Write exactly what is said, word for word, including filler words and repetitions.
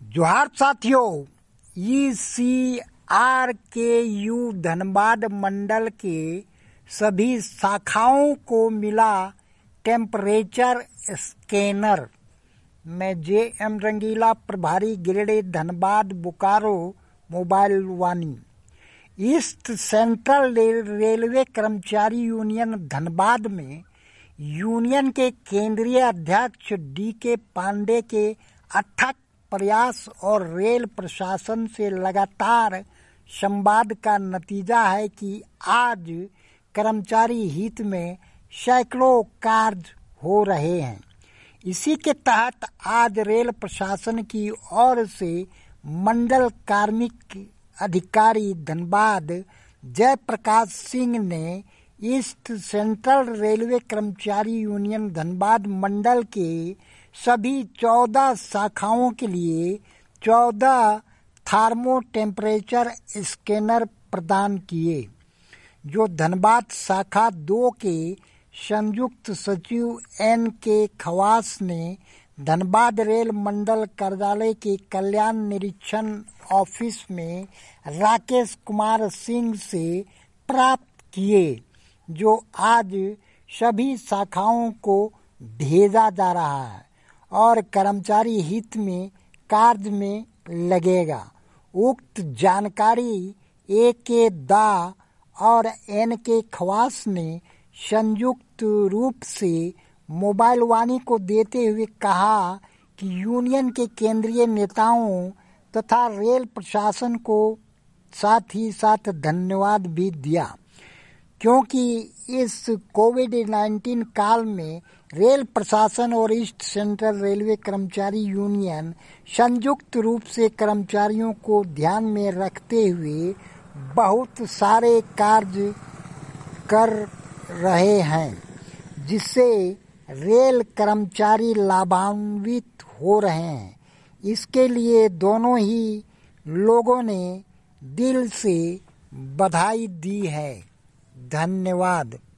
जोहार साथियों, E C R K U Dhanbad मंडल के सभी शाखाओं को मिला टेम्परेचर स्कैनर। मैं जे एम रंगीला, प्रभारी grade Dhanbad Bokaro mobile Vaani. East central railway कर्मचारी यूनियन धनबाद में यूनियन के केंद्रीय अध्यक्ष डी के पांडे के अथक प्रयास और रेल प्रशासन से लगातार संवाद का नतीजा है कि आज कर्मचारी हित में सैकड़ों कार्य हो रहे हैं। इसी के तहत आज रेल प्रशासन की ओर से मंडल कार्मिक अधिकारी धनबाद जयप्रकाश सिंह ने ईस्ट सेंट्रल रेलवे कर्मचारी यूनियन धनबाद मंडल के सभी चौदह शाखाओं के लिए चौदह थर्मो टेम्परेचर स्कैनर प्रदान किए, जो धनबाद शाखा दो के संयुक्त सचिव एन के खवास ने धनबाद रेल मंडल कार्यालय के कल्याण निरीक्षण ऑफिस में राकेश कुमार सिंह से प्राप्त किए, जो आज सभी शाखाओं को भेजा जा रहा है और कर्मचारी हित में कार्य में लगेगा। उक्त जानकारी ए के दा और एन के खवास ने संयुक्त रूप से मोबाइल वाणी को देते हुए कहा कि यूनियन के केंद्रीय नेताओं तथा रेल प्रशासन को साथ ही साथ धन्यवाद भी दिया, क्योंकि इस कोविड नाइन्टीन काल में रेल प्रशासन और ईस्ट सेंट्रल रेलवे कर्मचारी यूनियन संयुक्त रूप से कर्मचारियों को ध्यान में रखते हुए बहुत सारे कार्य कर रहे हैं, जिससे रेल कर्मचारी लाभान्वित हो रहे हैं। इसके लिए दोनों ही लोगों ने दिल से बधाई दी है। धन्यवाद।